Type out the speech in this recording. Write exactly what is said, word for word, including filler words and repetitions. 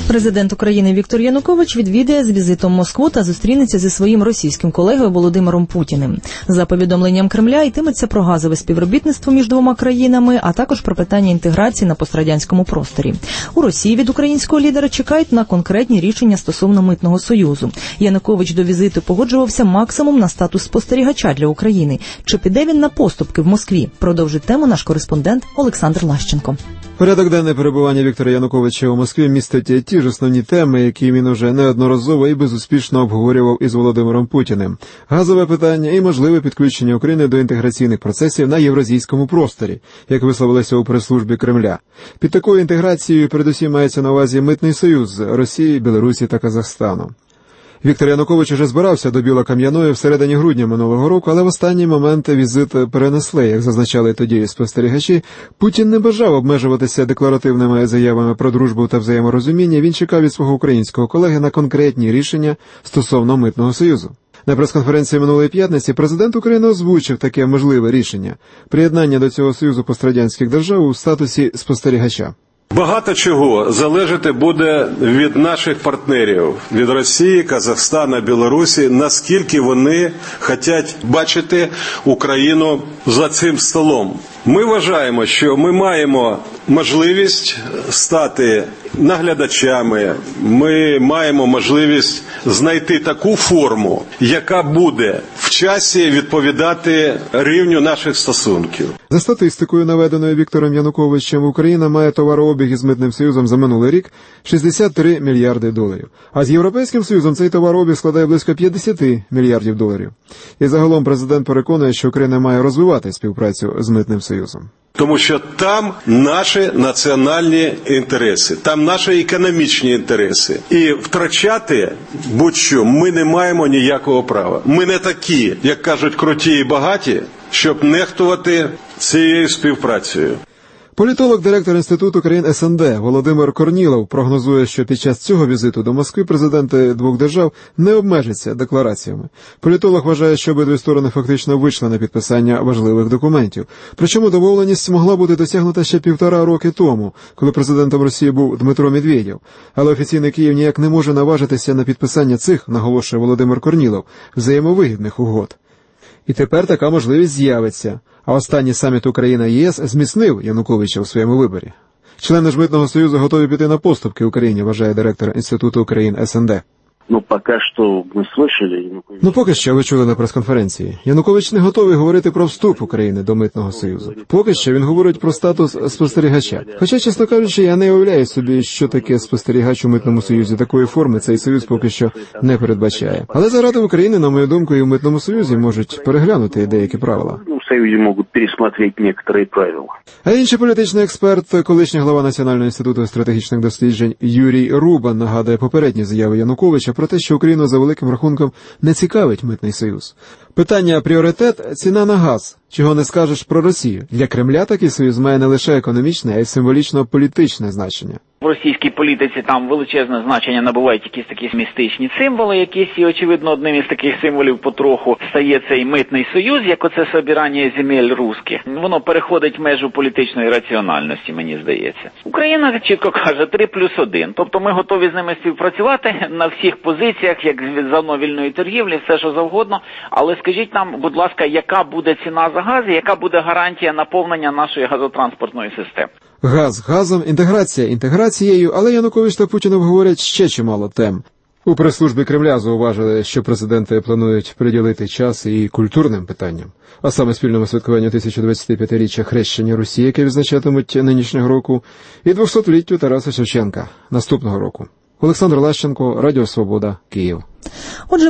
Президент України Віктор Янукович відвідає з візитом Москву та зустрінеться зі своїм російським колегою Володимиром Путіним. За повідомленням Кремля, йтиметься про газове співробітництво між двома країнами, а також про питання інтеграції на пострадянському просторі. У Росії від українського лідера чекають на конкретні рішення стосовно митного союзу. Янукович до візиту погоджувався максимум на статус спостерігача для України. Чи піде він на поступки в Москві? Продовжить тему наш кореспондент Олександр Лащенко. Порядок денний перебування Віктора Януковича у Москві містить ті ж основні теми, які він уже неодноразово і безуспішно обговорював із Володимиром Путіним. Газове питання і можливе підключення України до інтеграційних процесів на євразійському просторі, як висловилися у прес-службі Кремля. Під такою інтеграцією передусім мається на увазі митний союз з Росії, Білорусі та Казахстану. Віктор Янукович уже збирався до Білокам'яної всередині грудня минулого року, але в останній момент візит перенесли. Як зазначали тоді спостерігачі, Путін не бажав обмежуватися декларативними заявами про дружбу та взаєморозуміння. Він чекав від свого українського колеги на конкретні рішення стосовно митного союзу. На прес-конференції минулої п'ятниці президент України озвучив таке можливе рішення – приєднання до цього союзу пострадянських держав у статусі спостерігача. Багато чого залежати буде від наших партнерів, від Росії, Казахстана, Білорусі, наскільки вони хочуть бачити Україну за цим столом. Ми вважаємо, що ми маємо можливість стати наглядачами, ми маємо можливість знайти таку форму, яка буде в часі відповідати рівню наших стосунків. За статистикою, наведеною Віктором Януковичем, Україна має товарообіг із Митним союзом за минулий рік шістдесят три мільярди доларів. А з Європейським союзом цей товарообіг складає близько п'ятдесят мільярдів доларів. І загалом президент переконує, що Україна має розвивати співпрацю з Митним союзом. Тому що там наші національні інтереси, там наші економічні інтереси. І втрачати будь-що ми не маємо ніякого права. Ми не такі, як кажуть, круті і багаті, щоб нехтувати цією співпрацею. Політолог, директор Інституту країн ес ен де Володимир Корнілов прогнозує, що під час цього візиту до Москви президенти двох держав не обмежаться деклараціями. Політолог вважає, що обидві сторони фактично вийшли на підписання важливих документів. Причому домовленість могла бути досягнута ще півтора роки тому, коли президентом Росії був Дмитро Медведєв. Але офіційний Київ ніяк не може наважитися на підписання цих, наголошує Володимир Корнілов, взаємовигідних угод. І тепер така можливість з'явиться. А останній саміт Україна-ЄС зміцнив Януковича у своєму виборі. Члени ж Митного союзу готові піти на поступки Україні, вважає директор Інституту країн ес ен де. Ну, поки що ми слышали... Ну, поки що ви чули на прес-конференції. Янукович не готовий говорити про вступ України до Митного союзу. Поки що він говорить про статус спостерігача. Хоча, чесно кажучи, я не уявляю собі, що таке спостерігач у Митному союзі. Такої форми цей союз поки що не передбачає. Але заради України, на мою думку, і в Митному союзі можуть переглянути деякі правила. В Союзі можуть пересмотрети некоторі правила. А інший політичний експерт, колишній глава Національного інституту стратегічних досліджень Юрій Рубан нагадує попередні заяви Януковича про те, що Україну за великим рахунком не цікавить Митний союз. Питання пріоритет – ціна на газ. Чого не скажеш про Росію. Для Кремля такий союз має не лише економічне, а й символічно-політичне значення. В російській політиці там величезне значення набувають якісь такі містичні символи якісь, і, очевидно, одним із таких символів потроху стає цей Митний союз, як оце собирання земель русських. Воно переходить межу політичної раціональності, мені здається. Україна чітко каже три плюс один, тобто ми готові з ними співпрацювати на всіх позиціях, як з зону вільної торгівлі, все що завгодно, але скажіть нам, будь ласка, яка буде ціна за газ і яка буде гарантія наповнення нашої газотранспортної системи? Газ газом, інтеграція інтеграцією, але Янукович та Путін обговорять ще чимало тем. У прес-службі Кремля зауважили, що президенти планують приділити час і культурним питанням, а саме спільному святкуванню тисяча двадцятип'ятиріччя хрещення Русі, яке відзначатимуть нинішнього року, і двохсотліттю Тараса Шевченка наступного року. Олександр Лащенко, Радіо Свобода, Київ. Отже,